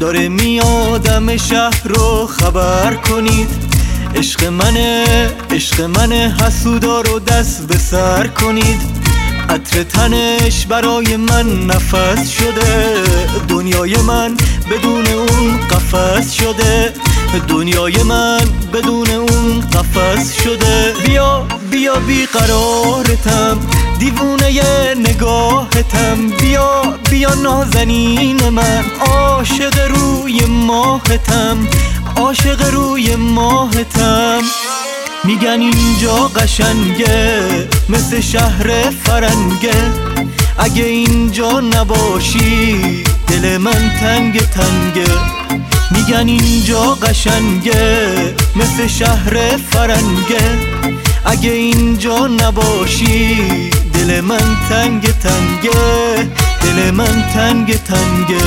داره میادم شهر رو خبر کنید. عشق منه حسودا رو دست به سر کنید. عطر تنش برای من نفس شده، دنیای من بدون اون قفس شده. دنیای من بدون اون قفس شده. بیا بیا بیقرارتم، دیوونه نگاهتم. بیا بیا نازنین من، عاشق روی ماهتم، عاشق روی ماهتم. میگن اینجا قشنگه مثل شهر فرنگه، اگه اینجا نباشی دل من تنگ تنگه. میگن اینجا قشنگه مثل شهر فرنگه، اگه اینجا نباشی دل من تنگ تنگه، دل من تنگ تنگه.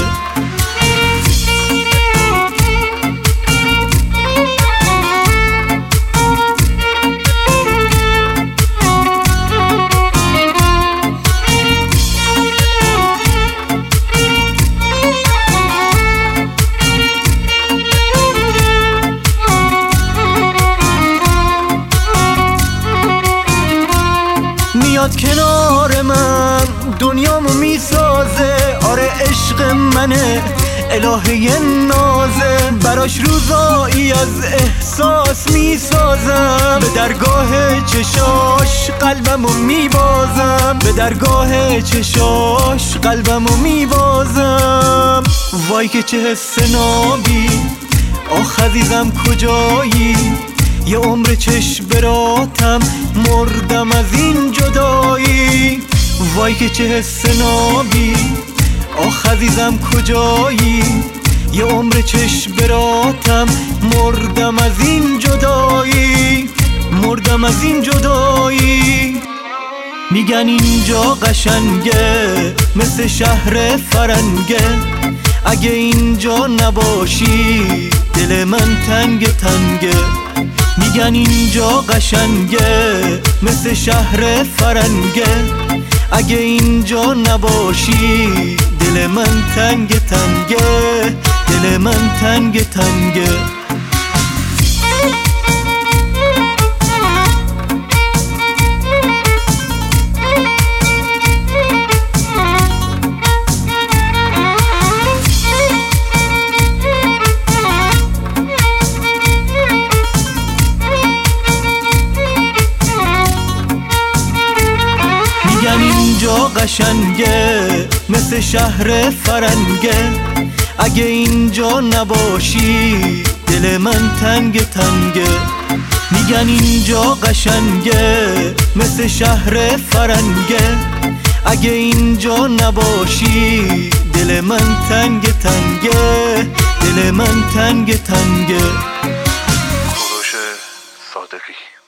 میاد کنار من دنیامو میسازه، آره عشق منه الهه نازه. براش روزایی از احساس میسازم، به درگاه چشاش قلبمو میبازم، به درگاه چشاش قلبمو میبازم. وای که چه حس نابی، آخ عزیزم کجایی؟ یه عمر چشم براتم، مردم از این جدایی. وای که چه حس نابی، آخ عزیزم کجایی؟ یه عمر چشم براتم، مردم از این جدایی، مردم از این جدایی. میگن اینجا قشنگه مثل شهر فرنگه، اگه اینجا نباشی دل من تنگ تنگه. میگن اینجا قشنگه مثل شهر فرنگه، اگه اینجا نباشی دل من تنگ تنگه، دل من تنگ تنگه. اینجا قشنگه مثل شهر فرنگه، اگه اینجا نباشی دل من تنگ تنگه. میگن اینجا قشنگه مثل شهر فرنگه، اگه اینجا نباشی دل من تنگ تنگه، دل من تنگ تنگه. کوروش صادقی.